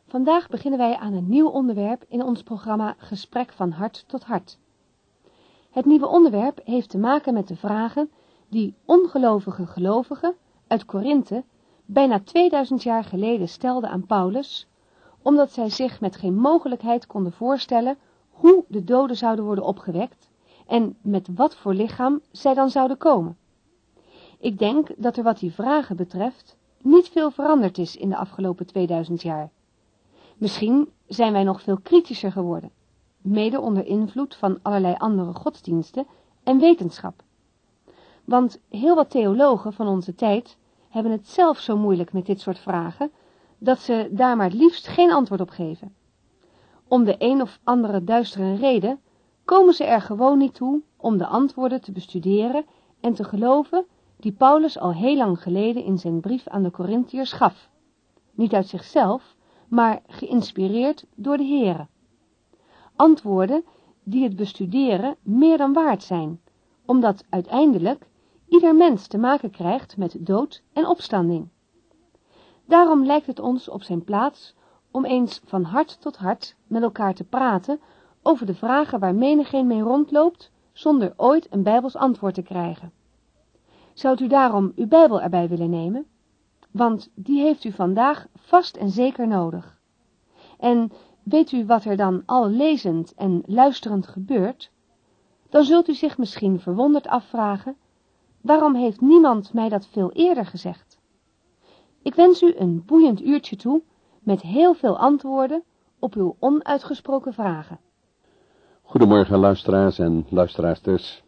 Vandaag beginnen wij aan een nieuw onderwerp in ons programma Gesprek van hart tot hart. Het nieuwe onderwerp heeft te maken met de vragen die ongelovige gelovigen uit Korinthe bijna 2000 jaar geleden stelden aan Paulus, omdat zij zich met geen mogelijkheid konden voorstellen hoe de doden zouden worden opgewekt en met wat voor lichaam zij dan zouden komen. Ik denk dat er wat die vragen betreft niet veel veranderd is in de afgelopen 2000 jaar. Misschien zijn wij nog veel kritischer geworden, mede onder invloed van allerlei andere godsdiensten en wetenschap. Want heel wat theologen van onze tijd hebben het zelf zo moeilijk met dit soort vragen, dat ze daar maar het liefst geen antwoord op geven. Om de een of andere duistere reden komen ze er gewoon niet toe om de antwoorden te bestuderen en te geloven die Paulus al heel lang geleden in zijn brief aan de Korintiërs gaf. Niet uit zichzelf, maar geïnspireerd door de Here. Antwoorden die het bestuderen meer dan waard zijn, omdat uiteindelijk ieder mens te maken krijgt met dood en opstanding. Daarom lijkt het ons op zijn plaats om eens van hart tot hart met elkaar te praten over de vragen waar menigeen mee rondloopt, zonder ooit een Bijbels antwoord te krijgen. Zou u daarom uw Bijbel erbij willen nemen? Want die heeft u vandaag vast en zeker nodig. En weet u wat er dan al lezend en luisterend gebeurt? Dan zult u zich misschien verwonderd afvragen, waarom heeft niemand mij dat veel eerder gezegd? Ik wens u een boeiend uurtje toe, met heel veel antwoorden op uw onuitgesproken vragen. Goedemorgen luisteraars en luisteraarsters.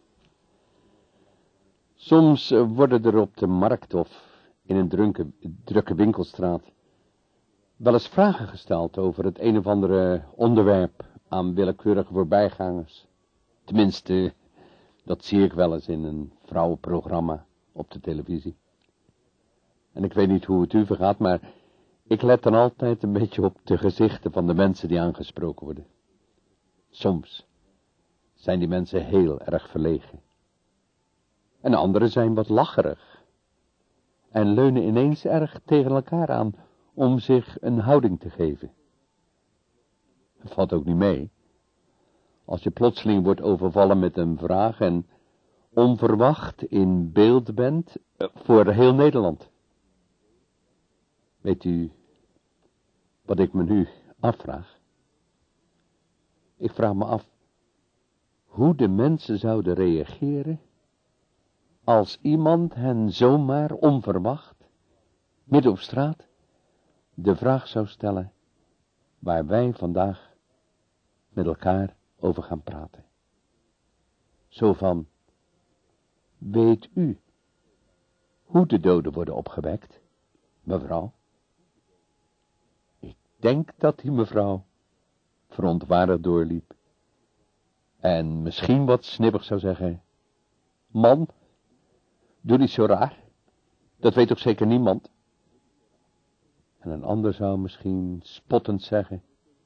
Soms worden er op de markt of in een drukke winkelstraat wel eens vragen gesteld over het een of andere onderwerp aan willekeurige voorbijgangers. Tenminste, dat zie ik wel eens in een vrouwenprogramma op de televisie. En ik weet niet hoe het u vergaat, maar ik let dan altijd een beetje op de gezichten van de mensen die aangesproken worden. Soms zijn die mensen heel erg verlegen. En anderen zijn wat lacherig en leunen ineens erg tegen elkaar aan om zich een houding te geven. Het valt ook niet mee als je plotseling wordt overvallen met een vraag en onverwacht in beeld bent voor heel Nederland. Weet u wat ik me nu afvraag? Ik vraag me af hoe de mensen zouden reageren als iemand hen zomaar onverwacht, midden op straat, de vraag zou stellen waar wij vandaag met elkaar over gaan praten. Zo van, weet u hoe de doden worden opgewekt, mevrouw? Ik denk dat die mevrouw verontwaardigd doorliep en misschien wat snibbig zou zeggen, man, doe niet zo raar, dat weet toch zeker niemand? En een ander zou misschien spottend zeggen,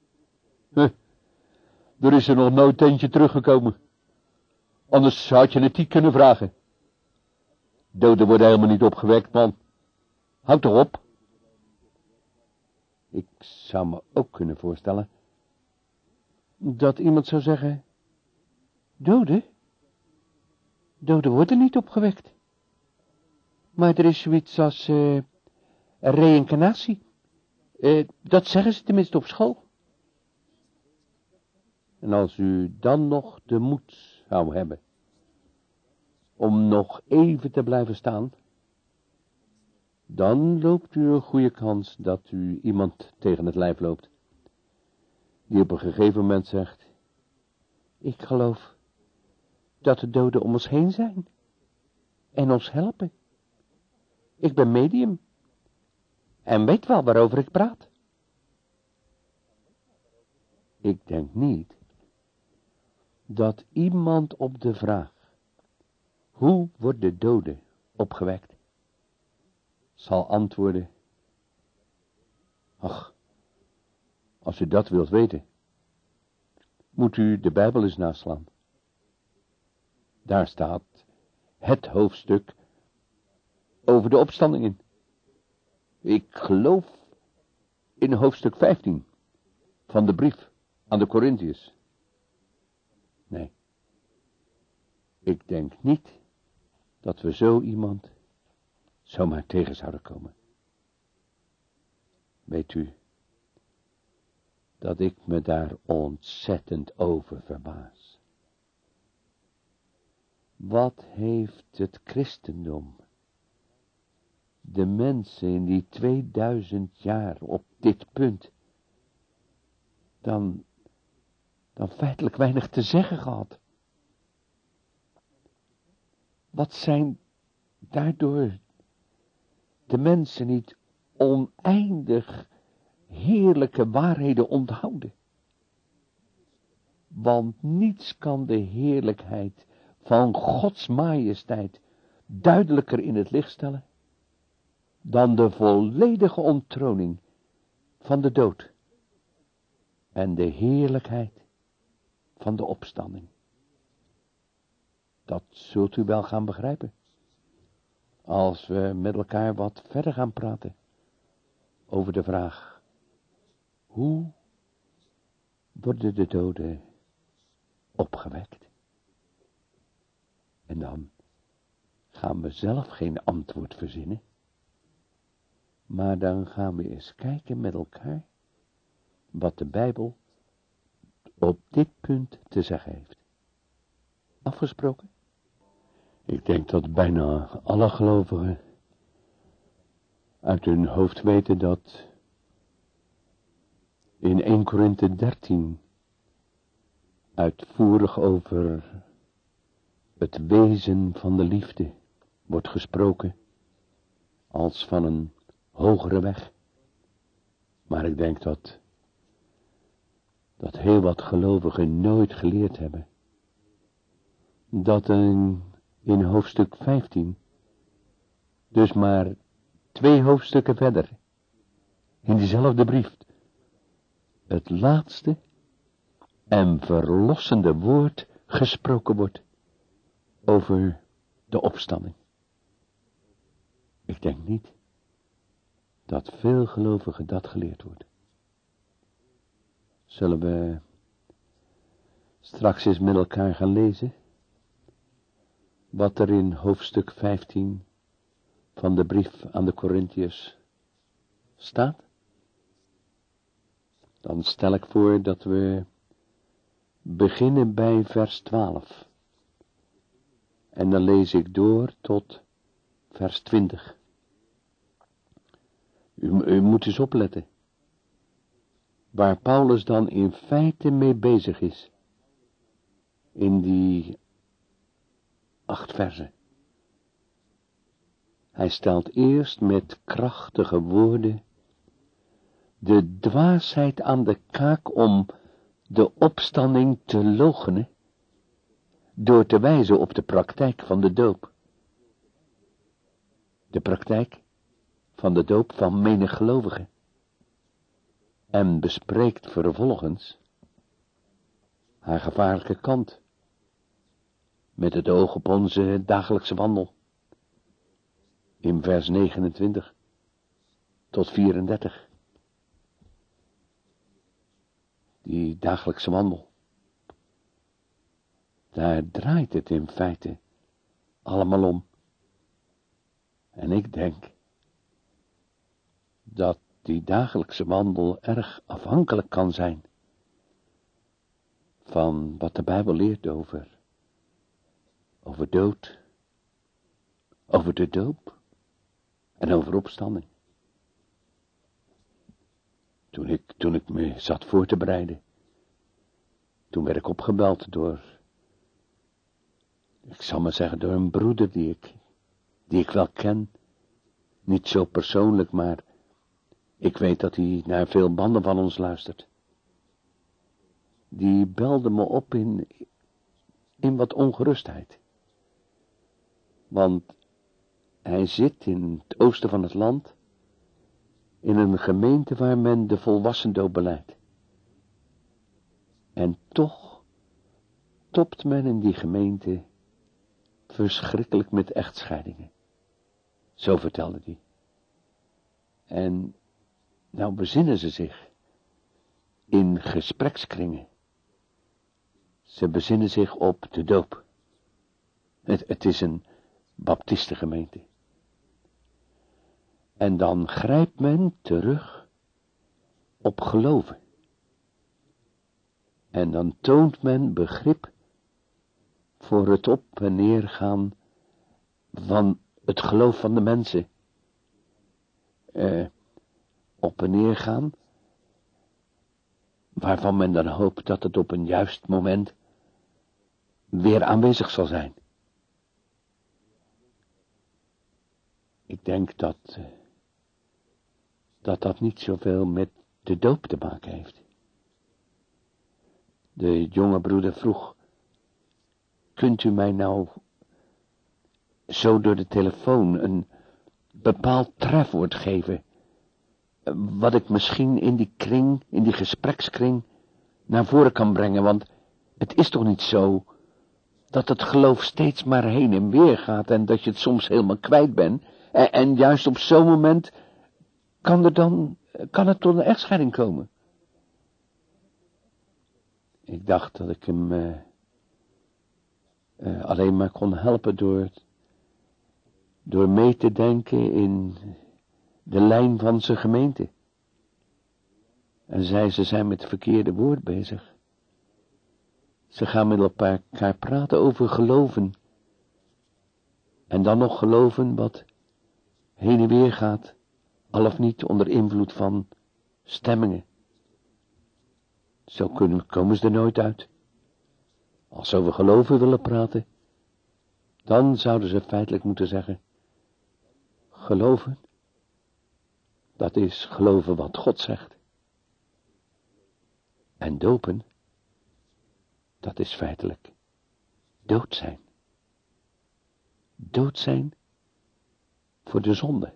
er is er nog nooit eentje teruggekomen, anders had je het niet kunnen vragen. Doden worden helemaal niet opgewekt, man. Houd toch op. Ik zou me ook kunnen voorstellen dat iemand zou zeggen, doden worden niet opgewekt. Maar er is zoiets als reïncarnatie. Dat zeggen ze tenminste op school. En als u dan nog de moed zou hebben om nog even te blijven staan, dan loopt u een goede kans dat u iemand tegen het lijf loopt, die op een gegeven moment zegt, ik geloof dat de doden om ons heen zijn en ons helpen. Ik ben medium en weet wel waarover ik praat. Ik denk niet dat iemand op de vraag, hoe wordt de dode opgewekt, zal antwoorden, ach, als u dat wilt weten, moet u de Bijbel eens naslaan. Daar staat het hoofdstuk over de opstanding in. Ik geloof in hoofdstuk 15 van de brief aan de Korintiërs. Nee, ik denk niet dat we zo iemand zomaar tegen zouden komen. Weet u, dat ik me daar ontzettend over verbaas. Wat heeft het christendom, de mensen in die 2000 jaar op dit punt, dan feitelijk weinig te zeggen gehad? Wat zijn daardoor de mensen niet oneindig heerlijke waarheden onthouden? Want niets kan de heerlijkheid van Gods majesteit duidelijker in het licht stellen dan de volledige onttroning van de dood en de heerlijkheid van de opstanding. Dat zult u wel gaan begrijpen als we met elkaar wat verder gaan praten over de vraag: hoe worden de doden opgewekt? En dan gaan we zelf geen antwoord verzinnen, maar dan gaan we eens kijken met elkaar wat de Bijbel op dit punt te zeggen heeft. Afgesproken? Ik denk dat bijna alle gelovigen uit hun hoofd weten dat in 1 Korinthe 13 uitvoerig over het wezen van de liefde wordt gesproken als van een hogere weg. Maar ik denk dat heel wat gelovigen nooit geleerd hebben dat in hoofdstuk 15, dus maar 2 hoofdstukken verder, in diezelfde brief, het laatste en verlossende woord gesproken wordt over de opstanding. Ik denk niet dat veel gelovigen dat geleerd wordt. Zullen we straks eens met elkaar gaan lezen wat er in hoofdstuk 15 van de brief aan de Korintiërs staat? Dan stel ik voor dat we beginnen bij vers 12. En dan lees ik door tot vers 20. U moet eens opletten waar Paulus dan in feite mee bezig is in die 8 versen. Hij stelt eerst met krachtige woorden de dwaasheid aan de kaak om de opstanding te loochenen door te wijzen op de praktijk van de doop. De praktijk van de doop van menig gelovige. En bespreekt vervolgens haar gevaarlijke kant met het oog op onze dagelijkse wandel. In vers 29 tot 34. Die dagelijkse wandel. Daar draait het in feite allemaal om. En ik denk dat die dagelijkse wandel erg afhankelijk kan zijn van wat de Bijbel leert over dood, over de doop en over opstanding. Toen ik me zat voor te bereiden, toen werd ik opgebeld door, ik zal maar zeggen, door een broeder die ik wel ken. Niet zo persoonlijk, maar ik weet dat hij naar veel banden van ons luistert. Die belde me op in wat ongerustheid. Want hij zit in het oosten van het land, in een gemeente waar men de volwassendoop beleidt. En toch topt men in die gemeente verschrikkelijk met echtscheidingen. Zo vertelde hij. En Nou bezinnen ze zich in gesprekskringen. Ze bezinnen zich op de doop. Het is een baptistengemeente. En dan grijpt men terug op geloven. En dan toont men begrip voor het op en neer gaan van het geloof van de mensen. Op en neer gaan, waarvan men dan hoopt dat het op een juist moment weer aanwezig zal zijn. Ik denk dat niet zoveel met de doop te maken heeft. De jonge broeder vroeg, kunt u mij nou zo door de telefoon een bepaald trefwoord geven, wat ik misschien in die kring, in die gesprekskring, naar voren kan brengen, want het is toch niet zo dat het geloof steeds maar heen en weer gaat en dat je het soms helemaal kwijt bent, en juist op zo'n moment kan het tot een echtscheiding komen. Ik dacht dat ik hem alleen maar kon helpen door mee te denken in de lijn van zijn gemeente. En ze zijn met het verkeerde woord bezig. Ze gaan met elkaar praten over geloven. En dan nog geloven wat heen en weer gaat, al of niet onder invloed van stemmingen. Zo komen ze er nooit uit. Als ze over geloven willen praten, dan zouden ze feitelijk moeten zeggen, geloven, dat is geloven wat God zegt. En dopen, dat is feitelijk dood zijn. Dood zijn voor de zonde.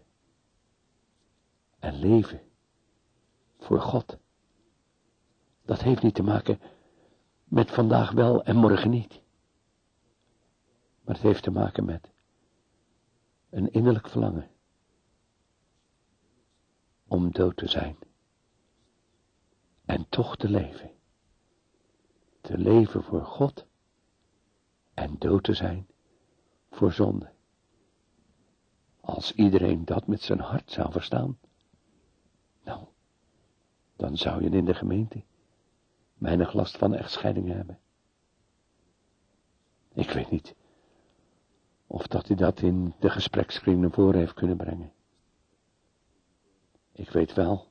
En leven voor God. Dat heeft niet te maken met vandaag wel en morgen niet. Maar het heeft te maken met een innerlijk verlangen om dood te zijn. En toch te leven. Te leven voor God en dood te zijn voor zonde. Als iedereen dat met zijn hart zou verstaan, nou, dan zou je in de gemeente weinig last van echtscheidingen hebben. Ik weet niet of dat hij dat in de gesprekskring naar voren heeft kunnen brengen. Ik weet wel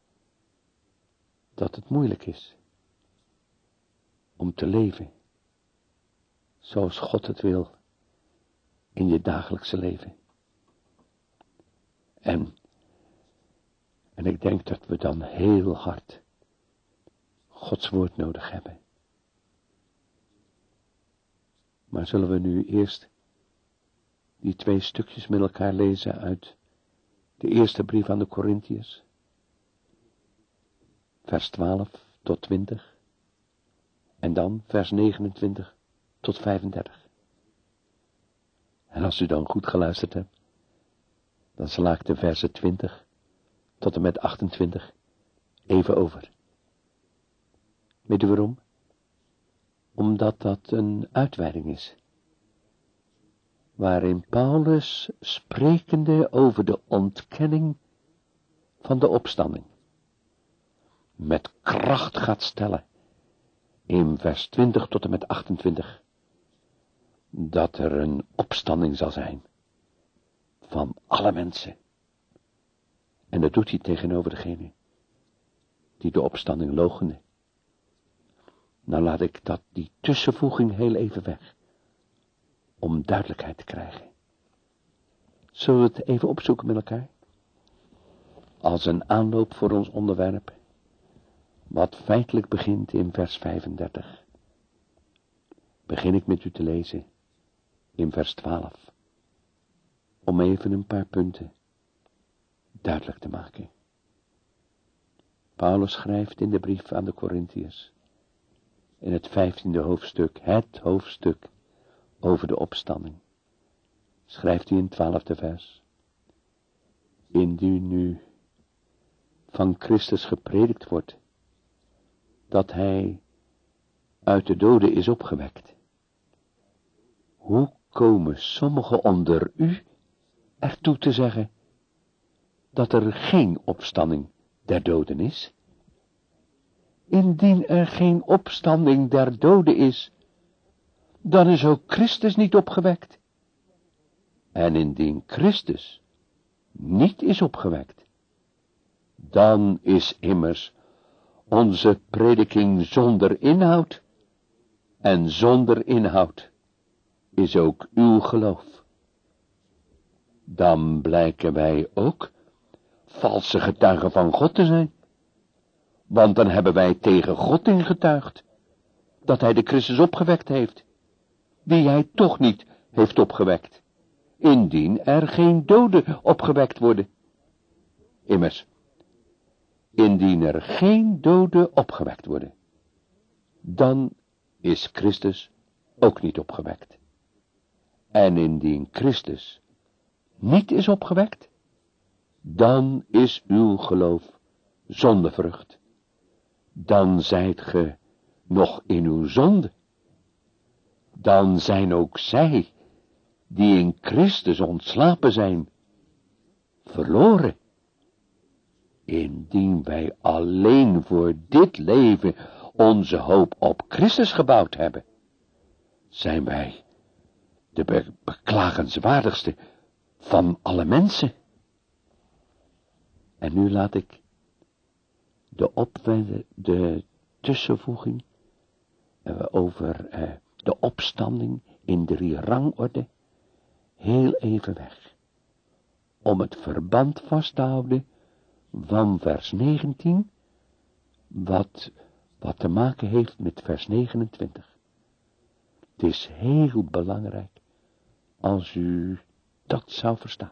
dat het moeilijk is om te leven zoals God het wil in je dagelijkse leven. En ik denk dat we dan heel hard Gods woord nodig hebben. Maar zullen we nu eerst die 2 stukjes met elkaar lezen uit de eerste brief aan de Korintiërs, vers 12 tot 20, en dan vers 29 tot 35. En als u dan goed geluisterd hebt, dan sla ik de versen 20 tot en met 28 even over. Weet u waarom? Omdat dat een uitweiding is, waarin Paulus, sprekende over de ontkenning van de opstanding, met kracht gaat stellen, in vers 20 tot en met 28, dat er een opstanding zal zijn, van alle mensen. En dat doet hij tegenover degene die de opstanding loochenen. Nou laat ik die tussenvoeging heel even weg, om duidelijkheid te krijgen. Zullen we het even opzoeken met elkaar? Als een aanloop voor ons onderwerp, wat feitelijk begint in vers 35. Begin ik met u te lezen in vers 12, om even een paar punten duidelijk te maken. Paulus schrijft in de brief aan de Korintiërs, in het 15e hoofdstuk, het hoofdstuk over de opstanding, schrijft hij in het 12e vers: indien nu van Christus gepredikt wordt, dat hij uit de doden is opgewekt, hoe komen sommigen onder u ertoe te zeggen dat er geen opstanding der doden is? Indien er geen opstanding der doden is, dan is ook Christus niet opgewekt. En indien Christus niet is opgewekt, dan is immers onze prediking zonder inhoud, en zonder inhoud is ook uw geloof. Dan blijken wij ook valse getuigen van God te zijn, want dan hebben wij tegen God ingetuigd dat hij de Christus opgewekt heeft, die hij toch niet heeft opgewekt, indien er geen doden opgewekt worden. Immers, indien er geen doden opgewekt worden, dan is Christus ook niet opgewekt. En indien Christus niet is opgewekt, dan is uw geloof zonder vrucht. Dan zijt ge nog in uw zonde. Dan zijn ook zij, die in Christus ontslapen zijn, verloren. Indien wij alleen voor dit leven onze hoop op Christus gebouwd hebben, zijn wij de beklagenswaardigste van alle mensen. En nu laat ik de tussenvoeging over de opstanding in 3 rangorde heel even weg, om het verband vast te houden van vers 19, wat te maken heeft met vers 29. Het is heel belangrijk als u dat zou verstaan.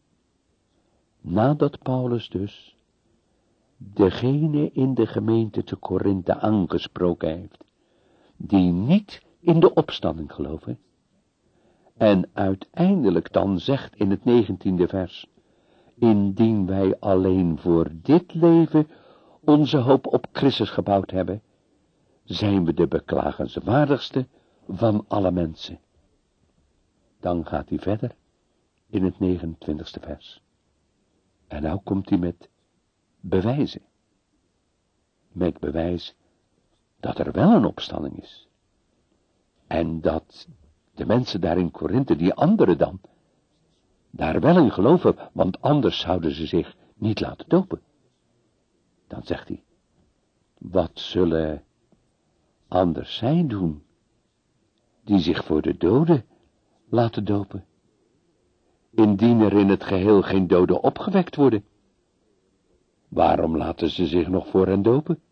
Nadat Paulus dus degene in de gemeente te Korinthe aangesproken heeft, die niet in de opstanding geloven, en uiteindelijk dan zegt in het 19e vers, indien wij alleen voor dit leven onze hoop op Christus gebouwd hebben, zijn we de beklagenswaardigste van alle mensen. Dan gaat hij verder in het 29e vers. En nou komt hij met bewijzen. Met bewijs dat er wel een opstanding is. En dat de mensen daar in Korinthe, die anderen dan, daar wel in geloven, want anders zouden ze zich niet laten dopen. Dan zegt hij, wat zullen anders zij doen, die zich voor de doden laten dopen, indien er in het geheel geen doden opgewekt worden? Waarom laten ze zich nog voor hen dopen?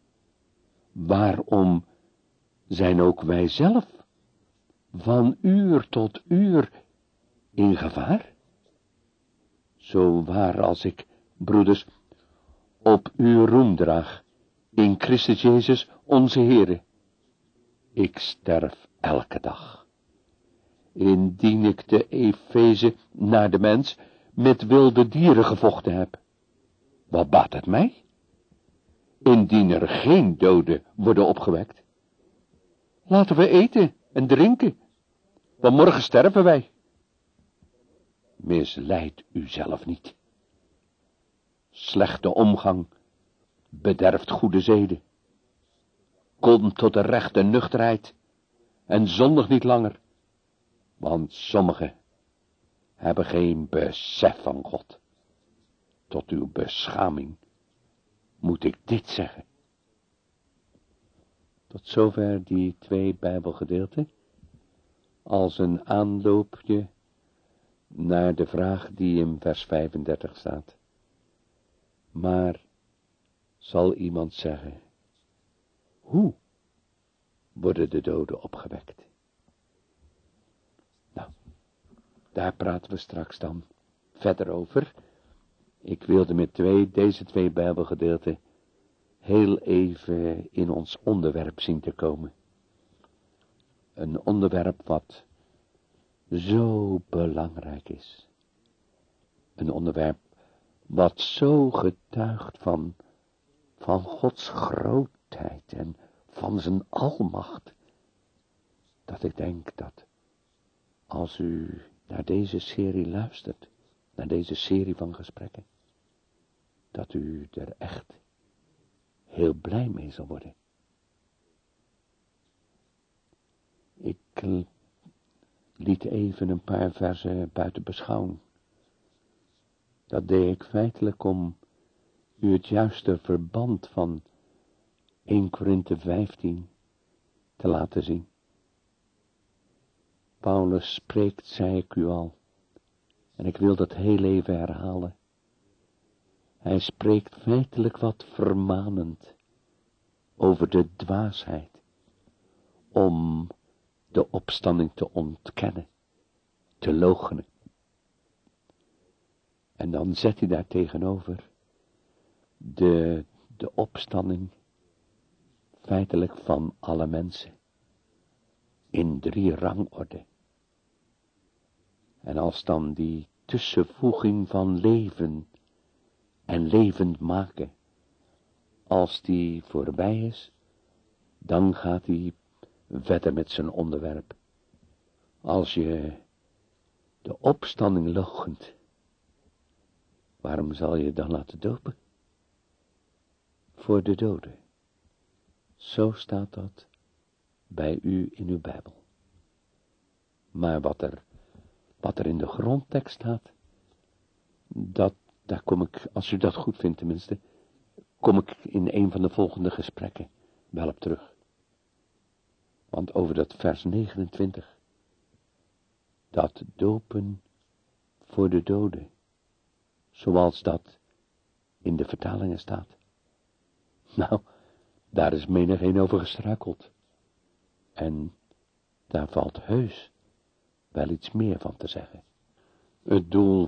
Waarom zijn ook wij zelf van uur tot uur in gevaar? Zo waar als ik, broeders, op uw roem draag, in Christus Jezus onze Heere. Ik sterf elke dag. Indien ik de Efeze naar de mens met wilde dieren gevochten heb, wat baat het mij? Indien er geen doden worden opgewekt. Laten we eten en drinken, want morgen sterven wij. Misleid uzelf niet. Slechte omgang bederft goede zeden. Kom tot de rechte nuchterheid en zondig niet langer, want sommigen hebben geen besef van God. Tot uw beschaming moet ik dit zeggen. Tot zover die 2 Bijbelgedeelten, als een aanloopje naar de vraag die in vers 35 staat. Maar zal iemand zeggen, hoe worden de doden opgewekt? Nou, daar praten we straks dan verder over. Ik wilde met deze twee Bijbelgedeelten heel even in ons onderwerp zien te komen. Een onderwerp wat zo belangrijk is. Een onderwerp wat zo getuigt van Gods grootheid en van zijn almacht, dat ik denk dat als u naar deze serie luistert, naar deze serie van gesprekken, dat u er echt heel blij mee zal worden. Ik liet even een paar versen buiten beschouwing. Dat deed ik feitelijk om u het juiste verband van 1 Korinthe 15 te laten zien. Paulus spreekt, zei ik u al, en ik wil dat heel even herhalen. Hij spreekt feitelijk wat vermanend over de dwaasheid om de opstanding te ontkennen, te loochenen. En dan zet hij daar tegenover de opstanding feitelijk van alle mensen in 3 rangorde. En als dan die tussenvoeging van leven en levend maken, als die voorbij is, dan gaat hij verder met zijn onderwerp. Als je de opstanding loochent, waarom zal je dan laten dopen? Voor de doden. Zo staat dat bij u in uw Bijbel. Maar wat er in de grondtekst staat, daar kom ik, als u dat goed vindt tenminste, kom ik in een van de volgende gesprekken wel op terug. Want over dat vers 29, dat dopen voor de doden, zoals dat in de vertalingen staat. Nou, daar is menigeen over gestruikeld. En daar valt heus wel iets meer van te zeggen. Het doel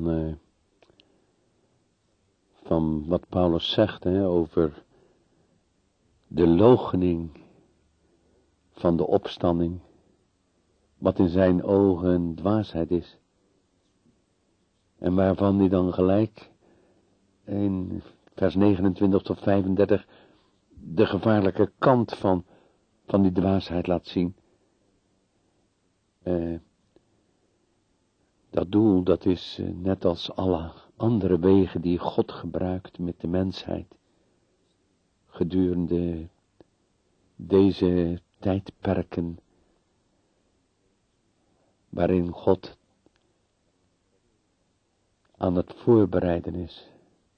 van wat Paulus zegt over de loochening van de opstanding, wat in zijn ogen dwaasheid is. En waarvan hij dan gelijk in vers 29 tot 35 de gevaarlijke kant van die dwaasheid laat zien. Dat doel, dat is net als alle andere wegen die God gebruikt met de mensheid gedurende deze tijdperken waarin God aan het voorbereiden is.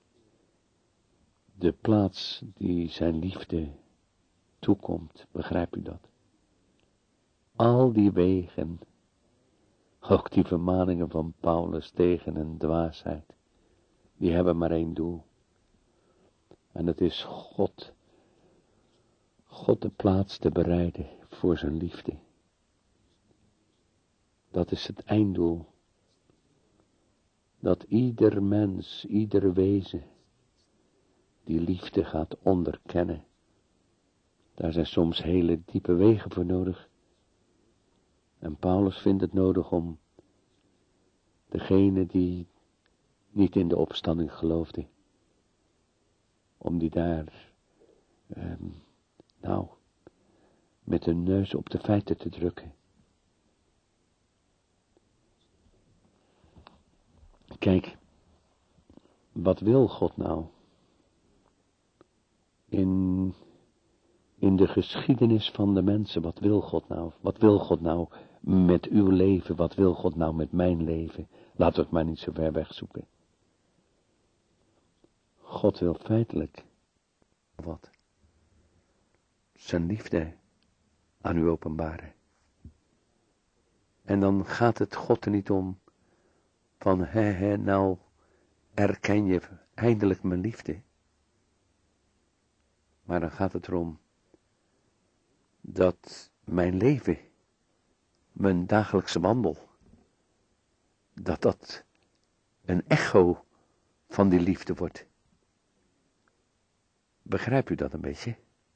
De plaats die zijn liefde toekomt, begrijpt u dat? Al die wegen, ook die vermaningen van Paulus tegen een dwaasheid, die hebben maar één doel. En dat is God de plaats te bereiden voor zijn liefde. Dat is het einddoel. Dat ieder mens, ieder wezen, die liefde gaat onderkennen. Daar zijn soms hele diepe wegen voor nodig. En Paulus vindt het nodig om degene die niet in de opstanding geloofde, om die daar, met hun neus op de feiten te drukken. Kijk, wat wil God nou? In de geschiedenis van de mensen, wat wil God nou? Wat wil God nou met uw leven? Wat wil God nou met mijn leven? Laten we het maar niet zo ver weg zoeken. God wil feitelijk wat? Zijn liefde aan u openbaren. En dan gaat het God er niet om van, nou erken je eindelijk mijn liefde. Maar dan gaat het erom dat mijn leven, mijn dagelijkse wandel, dat een echo van die liefde wordt. Begrijpt u dat een beetje?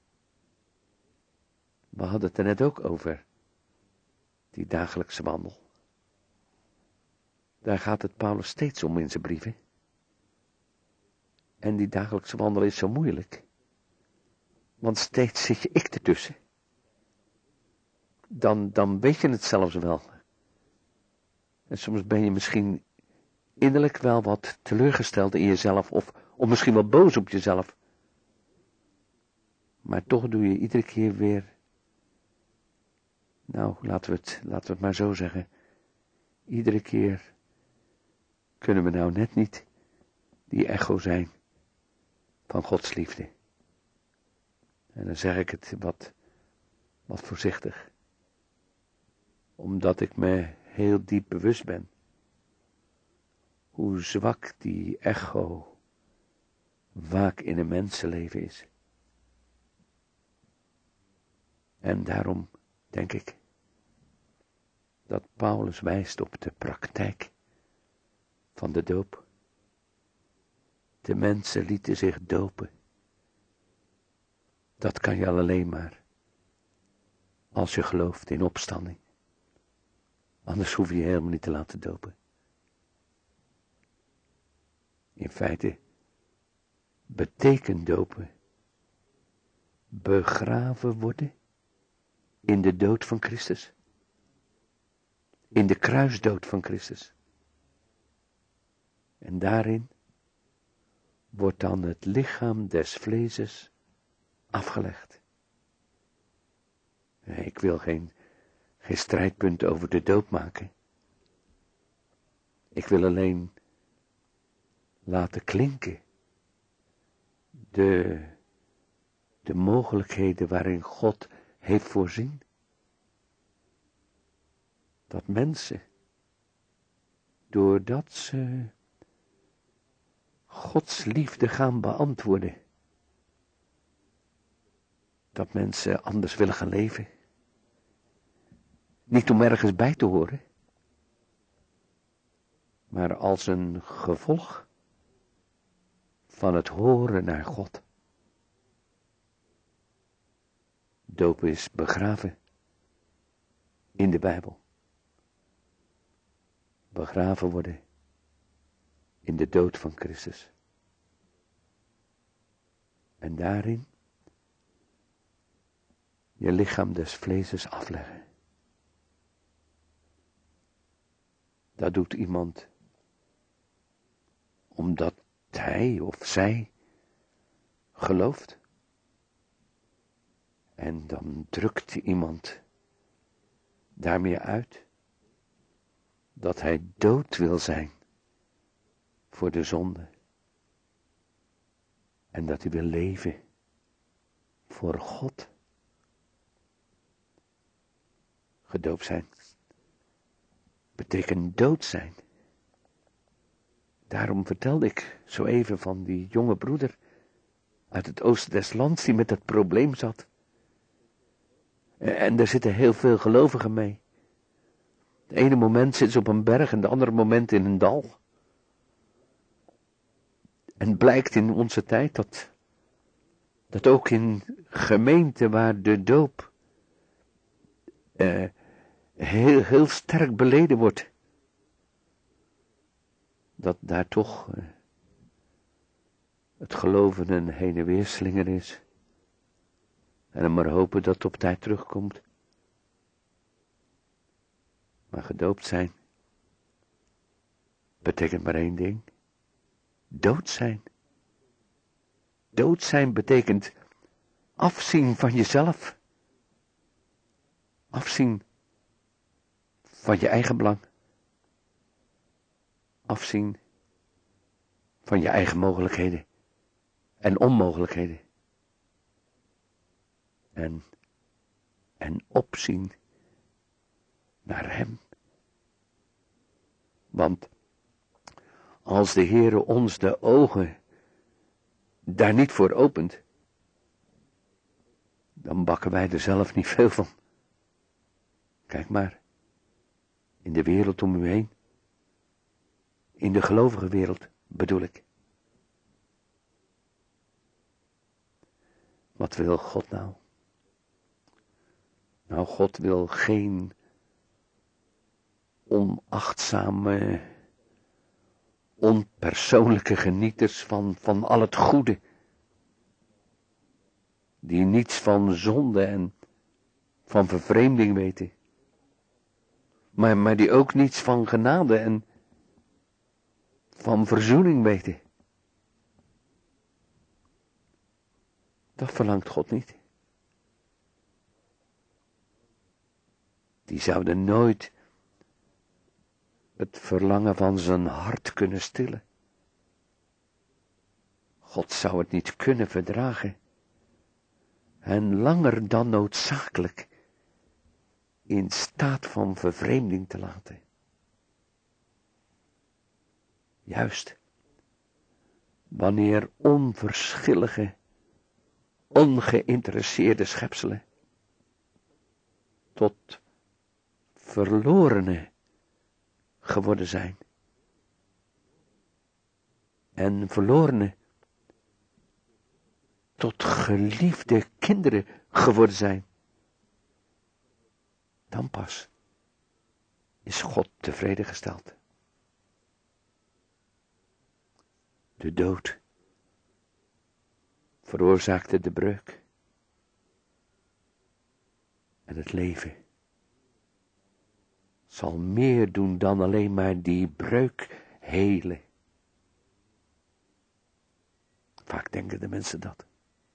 We hadden het er net ook over, die dagelijkse wandel. Daar gaat het Paulus steeds om in zijn brieven. En die dagelijkse wandel is zo moeilijk. Want steeds zit je ik ertussen. Dan weet je het zelfs wel. En soms ben je misschien innerlijk wel wat teleurgesteld in jezelf. Of misschien wel boos op jezelf. Maar toch doe je iedere keer weer. Nou, laten we het maar zo zeggen. Iedere keer kunnen we nou net niet die echo zijn van Gods liefde. En dan zeg ik het wat voorzichtig. Omdat ik me heel diep bewust ben. Hoe zwak die echo vaak in een mensenleven is. En daarom denk ik dat Paulus wijst op de praktijk van de doop. De mensen lieten zich dopen. Dat kan je alleen maar als je gelooft in opstanding. Anders hoef je je helemaal niet te laten dopen. In feite betekent dopen begraven worden in de dood van Christus. In de kruisdood van Christus. En daarin wordt dan het lichaam des vleeses afgelegd. Nee, ik wil geen strijdpunt over de doop maken. Ik wil alleen laten klinken de mogelijkheden waarin God heeft voorzien. Dat mensen, doordat ze Gods liefde gaan beantwoorden, dat mensen anders willen gaan leven. Niet om ergens bij te horen, maar als een gevolg van het horen naar God. Dopen is begraven in de Bijbel. Begraven worden in de dood van Christus. En daarin je lichaam des vleeses afleggen. Dat doet iemand omdat hij of zij gelooft. En dan drukt iemand daarmee uit dat hij dood wil zijn voor de zonde. En dat hij wil leven voor God. Gedoopt zijn betekent dood zijn. Daarom vertelde ik zo even van die jonge broeder uit het oosten des lands die met dat probleem zat. En daar zitten heel veel gelovigen mee. Het ene moment zit ze op een berg en het andere moment in een dal. En blijkt in onze tijd dat ook in gemeenten waar de doop heel sterk beleden wordt, dat daar toch het geloven een heen en weer slinger is. En dan maar hopen dat het op tijd terugkomt. Maar gedoopt zijn betekent maar één ding. Dood zijn. Dood zijn betekent afzien van jezelf. Afzien van je eigen belang. Afzien van je eigen mogelijkheden en onmogelijkheden. En opzien naar hem. Want als de Heere ons de ogen daar niet voor opent, dan bakken wij er zelf niet veel van. Kijk maar, in de wereld om u heen, in de gelovige wereld bedoel ik. Wat wil God nou? Nou, God wil geen onachtzame, onpersoonlijke genieters van al het goede, die niets van zonde en van vervreemding weten, maar die ook niets van genade en van verzoening weten. Dat verlangt God niet. Die zouden nooit het verlangen van zijn hart kunnen stillen. God zou het niet kunnen verdragen hen langer dan noodzakelijk in staat van vervreemding te laten. Juist wanneer onverschillige, ongeïnteresseerde schepselen tot verlorenen geworden zijn. En verlorenen tot geliefde kinderen geworden zijn. Dan pas is God tevreden gesteld. De dood veroorzaakte de breuk. En het leven zal meer doen dan alleen maar die breuk helen. Vaak denken de mensen dat.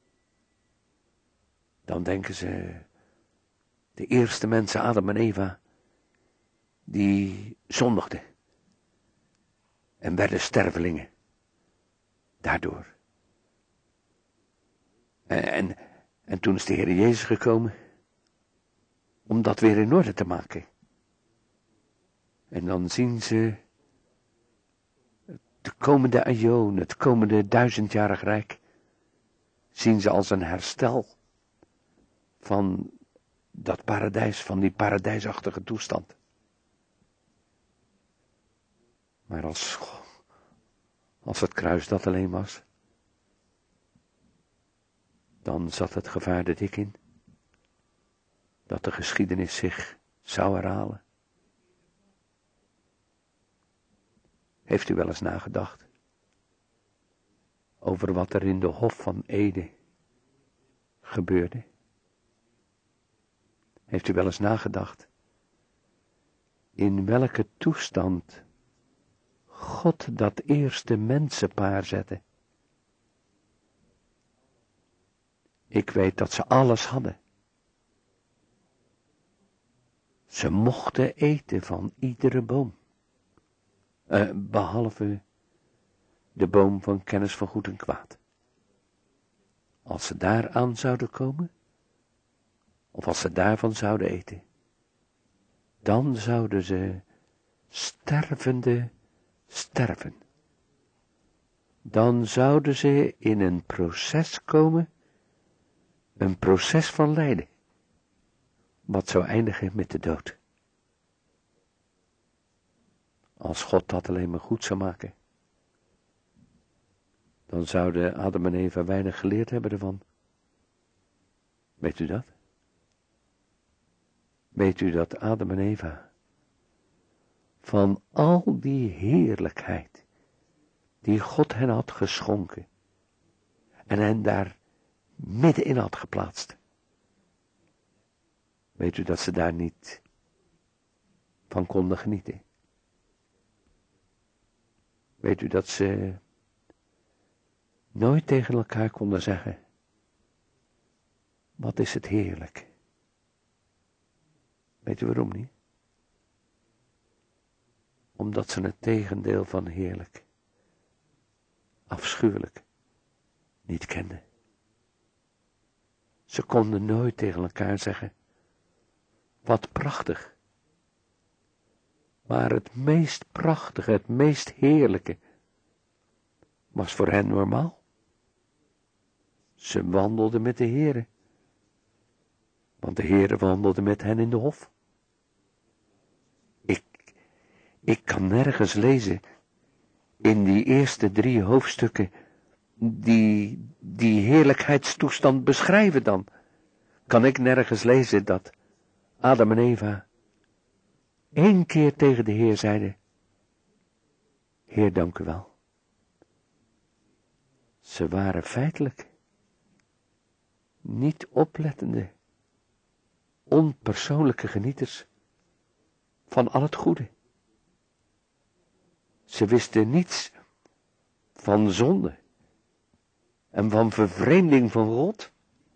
Dan denken ze, de eerste mensen, Adam en Eva, die zondigden en werden stervelingen. Daardoor. En toen is de Heer Jezus gekomen om dat weer in orde te maken. En dan zien ze de komende aion, het komende 1000-jarig rijk, zien ze als een herstel van dat paradijs, van die paradijsachtige toestand. Maar als het kruis dat alleen was, dan zat het gevaar er dik in dat de geschiedenis zich zou herhalen. Heeft u wel eens nagedacht over wat er in de Hof van Eden gebeurde? Heeft u wel eens nagedacht in welke toestand God dat eerste mensenpaar zette? Ik weet dat ze alles hadden. Ze mochten eten van iedere boom. Behalve de boom van kennis van goed en kwaad. Als ze daaraan zouden komen, of als ze daarvan zouden eten, dan zouden ze stervende sterven. Dan zouden ze in een proces komen, een proces van lijden, wat zou eindigen met de dood. Als God dat alleen maar goed zou maken, dan zouden Adam en Eva weinig geleerd hebben ervan. Weet u dat? Weet u dat Adam en Eva van al die heerlijkheid die God hen had geschonken en hen daar middenin had geplaatst, weet u dat ze daar niet van konden genieten? Weet u dat ze nooit tegen elkaar konden zeggen, wat is het heerlijk? Weet u waarom niet? Omdat ze het tegendeel van heerlijk, afschuwelijk, niet kenden. Ze konden nooit tegen elkaar zeggen, wat prachtig. Maar het meest prachtige, het meest heerlijke, was voor hen normaal. Ze wandelden met de Heere, want de Heere wandelde met hen in de hof. Ik kan nergens lezen, in die eerste 3 hoofdstukken, die heerlijkheidstoestand beschrijven dan. Kan ik nergens lezen dat Adam en Eva 1 keer tegen de Heer zeiden, Heer, dank u wel. Ze waren feitelijk niet oplettende, onpersoonlijke genieters van al het goede. Ze wisten niets van zonde en van vervreemding van God.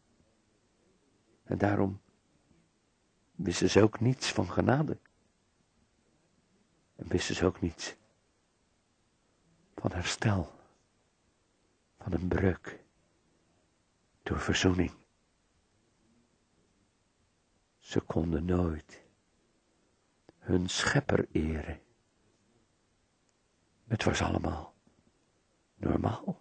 En daarom wisten ze ook niets van genade. En wisten ze ook niets van herstel, van een breuk door verzoening. Ze konden nooit hun schepper eren. Het was allemaal normaal.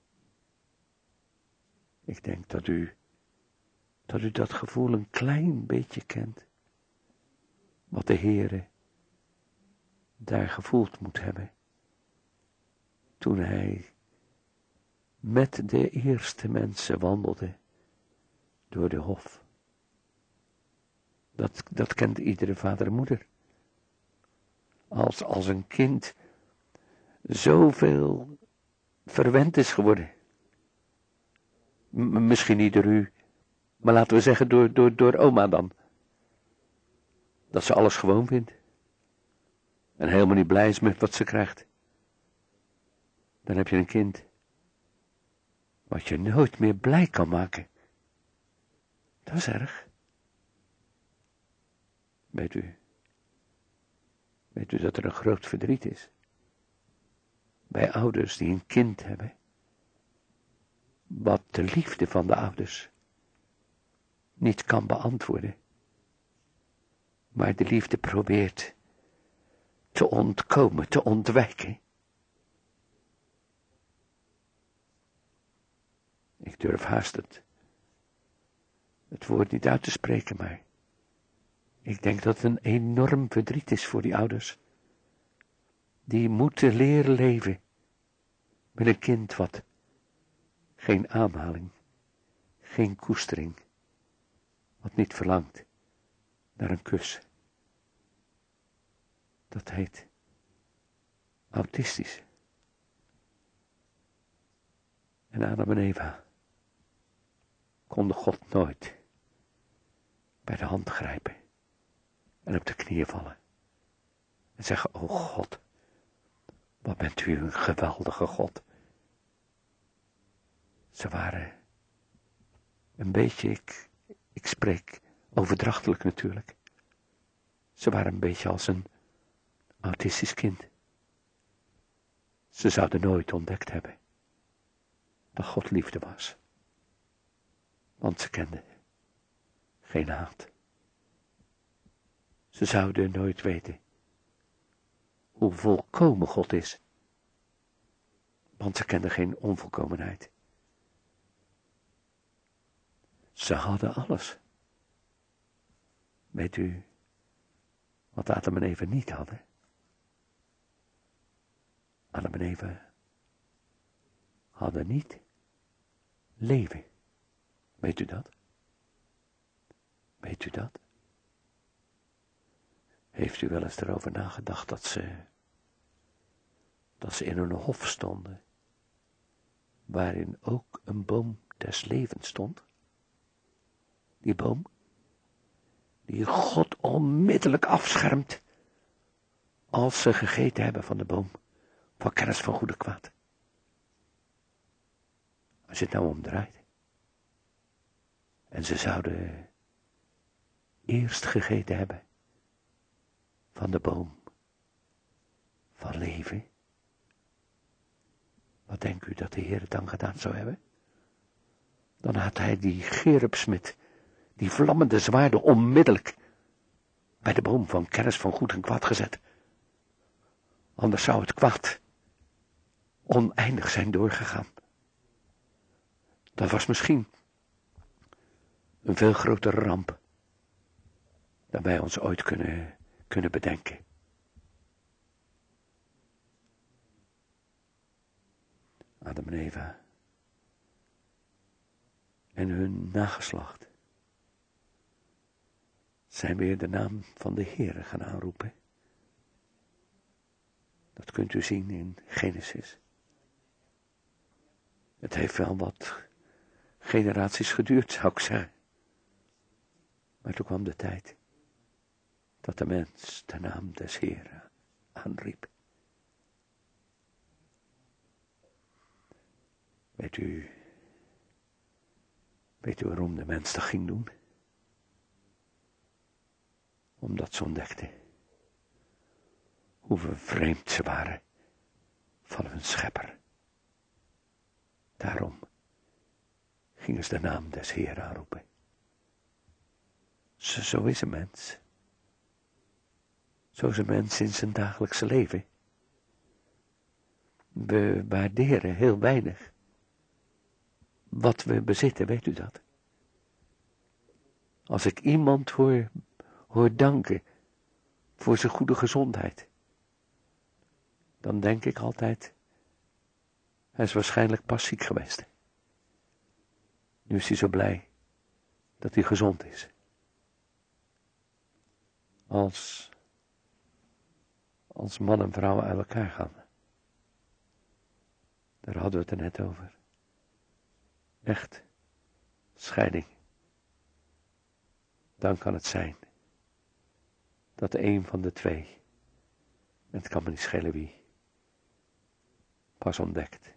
Ik denk dat u dat gevoel een klein beetje kent. Wat de Heere daar gevoeld moet hebben. Toen hij met de eerste mensen wandelde door de hof. Dat kent iedere vader en moeder. Als een kind zoveel verwend is geworden. Misschien niet door u, maar laten we zeggen door oma dan. Dat ze alles gewoon vindt. En helemaal niet blij is met wat ze krijgt. Dan heb je een kind wat je nooit meer blij kan maken. Dat is erg. Weet u dat er een groot verdriet is? Bij ouders die een kind hebben. Wat de liefde van de ouders niet kan beantwoorden. Maar de liefde probeert te ontkomen, te ontwijken. Ik durf haast het woord niet uit te spreken, maar ik denk dat het een enorm verdriet is voor die ouders. Die moeten leren leven met een kind wat geen aanhaling, geen koestering, wat niet verlangt naar een kus. Dat heet autistisch. En Adam en Eva konden God nooit bij de hand grijpen en op de knieën vallen en zeggen, o God, wat bent u een geweldige God. Ze waren een beetje, ik spreek overdrachtelijk natuurlijk, ze waren een beetje als een autistisch kind. Ze zouden nooit ontdekt hebben dat God liefde was. Want ze kenden geen haat. Ze zouden nooit weten hoe volkomen God is. Want ze kenden geen onvolkomenheid. Ze hadden alles. Weet u wat Adam en Eva niet hadden? Adam en Eva hadden niet leven. Weet u dat? Weet u dat? Heeft u wel eens erover nagedacht dat ze in een hof stonden, waarin ook een boom des levens stond? Die boom, die God onmiddellijk afschermt, als ze gegeten hebben van de boom, van kennis van goed en kwaad. Als je het nou omdraait, en ze zouden eerst gegeten hebben van de boom van leven. Wat denkt u dat de Heer het dan gedaan zou hebben? Dan had hij die Gerubsmid, die vlammende zwaarden onmiddellijk bij de boom van kennis van goed en kwaad gezet. Anders zou het kwaad oneindig zijn doorgegaan. Dat was misschien een veel grotere ramp dan wij ons ooit kunnen bedenken. Adam en Eva en hun nageslacht zijn weer de naam van de Heere gaan aanroepen. Dat kunt u zien in Genesis. Het heeft wel wat generaties geduurd, zou ik zeggen. Maar toen kwam de tijd dat de mens de naam des Heeren aanriep. Weet u waarom de mens dat ging doen? Omdat ze ontdekten hoe vervreemd ze waren van hun schepper. Daarom gingen ze de naam des Heeren aanroepen. Zo is een mens. Zo is een mens in zijn dagelijkse leven. We waarderen heel weinig wat we bezitten, weet u dat? Als ik iemand hoor danken voor zijn goede gezondheid, dan denk ik altijd, hij is waarschijnlijk pas ziek geweest. Nu is hij zo blij dat hij gezond is. Als man en vrouw uit elkaar gaan. Daar hadden we het er net over. Echt, scheiding. Dan kan het zijn dat een van de twee, en het kan me niet schelen wie, pas ontdekt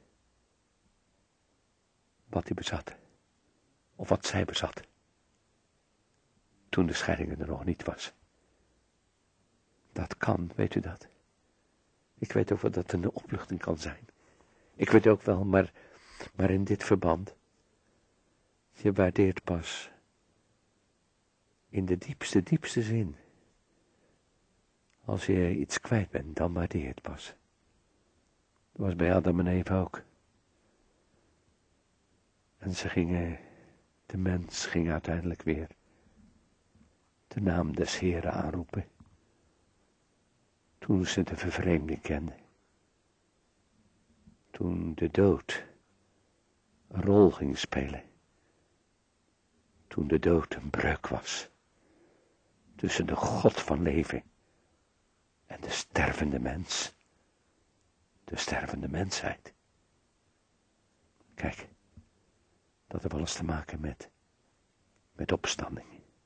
wat hij bezat, of wat zij bezat, toen de scheiding er nog niet was. Dat kan, weet u dat? Ik weet ook wel dat het een opluchting kan zijn. Ik weet ook wel, maar in dit verband, je waardeert pas in de diepste zin. Als je iets kwijt bent, dan waardeer je het pas. Dat was bij Adam en Eva ook. En de mens ging uiteindelijk weer de naam des Heeren aanroepen. Toen ze de vervreemding kenden. Toen de dood een rol ging spelen. Toen de dood een breuk was. Tussen de God van leven en de stervende mens. De stervende mensheid. Kijk, dat heeft alles te maken met opstanding.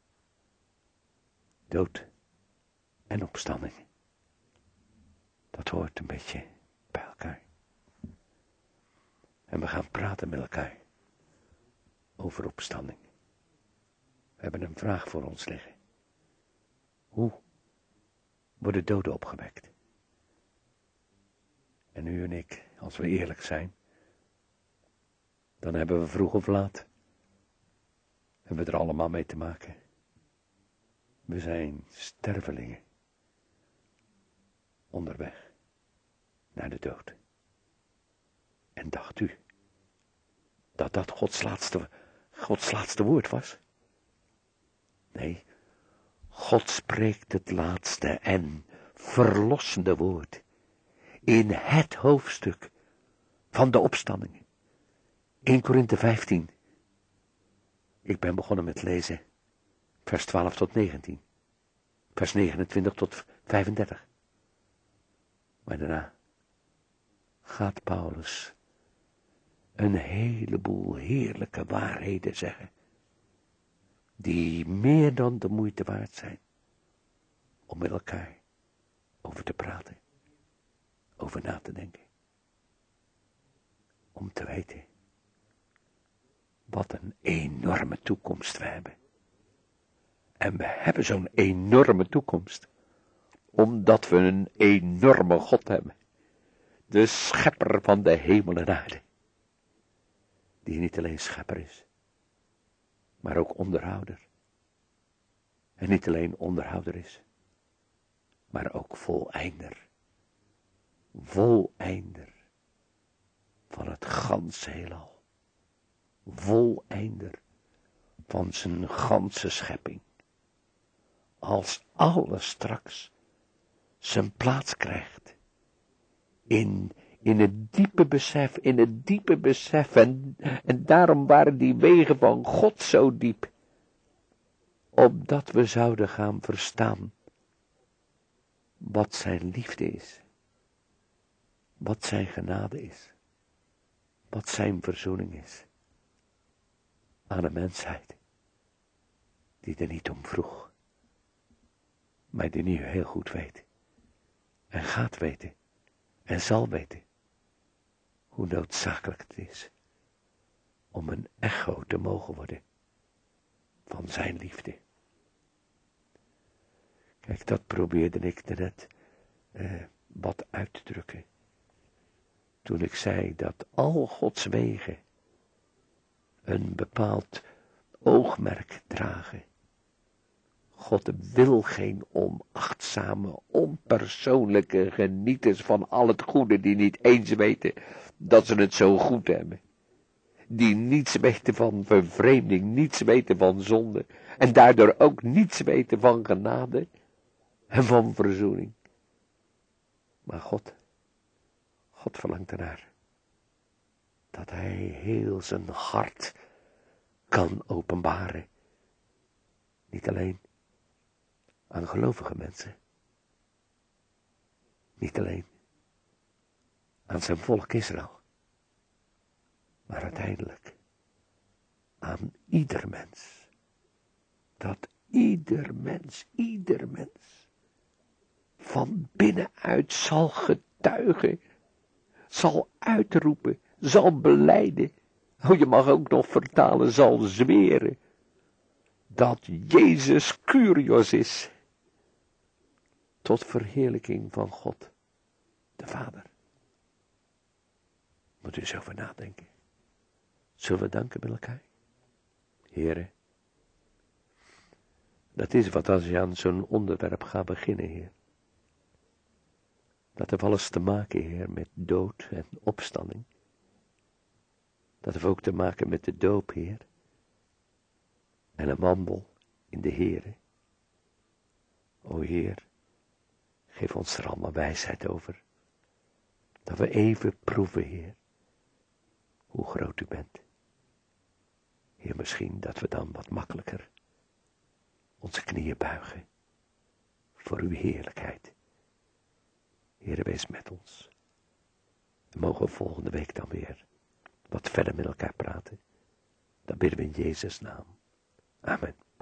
Dood en opstanding. Dat hoort een beetje bij elkaar. En we gaan praten met elkaar over opstanding. We hebben een vraag voor ons liggen. Hoe worden doden opgewekt? En u en ik, als we eerlijk zijn, dan hebben we vroeg of laat, hebben we er allemaal mee te maken. We zijn stervelingen. Onderweg naar de dood. En dacht u dat Gods laatste woord was? Nee, God spreekt het laatste en verlossende woord in het hoofdstuk van de opstanding. 1 Korinthe 15. Ik ben begonnen met lezen vers 12 tot 19. Vers 29 tot 35. Maar daarna gaat Paulus een heleboel heerlijke waarheden zeggen, die meer dan de moeite waard zijn om met elkaar over te praten, over na te denken. Om te weten wat een enorme toekomst we hebben. En we hebben zo'n enorme toekomst, omdat we een enorme God hebben. De schepper van de hemel en aarde. Die niet alleen schepper is, maar ook onderhouder. En niet alleen onderhouder is, maar ook voleinder. Voleinder van het ganse heelal. Voleinder van zijn ganse schepping. Als alles straks zijn plaats krijgt in het diepe besef, en daarom waren die wegen van God zo diep, opdat we zouden gaan verstaan wat zijn liefde is, wat zijn genade is. Wat zijn verzoening is. Aan een mensheid die er niet om vroeg. Maar die nu heel goed weet. En gaat weten. En zal weten. Hoe noodzakelijk het is. Om een echo te mogen worden. Van zijn liefde. Kijk, dat probeerde ik net wat uit te drukken. Toen ik zei dat al Gods wegen een bepaald oogmerk dragen. God wil geen onachtzame, onpersoonlijke genieters van al het goede die niet eens weten dat ze het zo goed hebben. Die niets weten van vervreemding, niets weten van zonde en daardoor ook niets weten van genade en van verzoening. Maar God verlangt ernaar dat hij heel zijn hart kan openbaren. Niet alleen aan gelovige mensen. Niet alleen aan zijn volk Israël. Maar uiteindelijk aan ieder mens. Dat ieder mens van binnenuit zal getuigen, zal uitroepen, zal belijden. Oh, je mag ook nog vertalen, zal zweren. Dat Jezus Kyrios is. Tot verheerlijking van God, de Vader. Moet u eens over nadenken. Zullen we danken met elkaar? Heere, dat is wat als je aan zo'n onderwerp gaat beginnen, Heer. Dat heeft alles te maken, Heer, met dood en opstanding. Dat heeft ook te maken met de doop, Heer. En een wandel in de Heere. O Heer, geef ons er allemaal wijsheid over. Dat we even proeven, Heer, hoe groot u bent. Heer, misschien dat we dan wat makkelijker onze knieën buigen voor uw heerlijkheid. Heer, wees met ons. En mogen we volgende week dan weer wat verder met elkaar praten. Dat bidden we in Jezus' naam. Amen.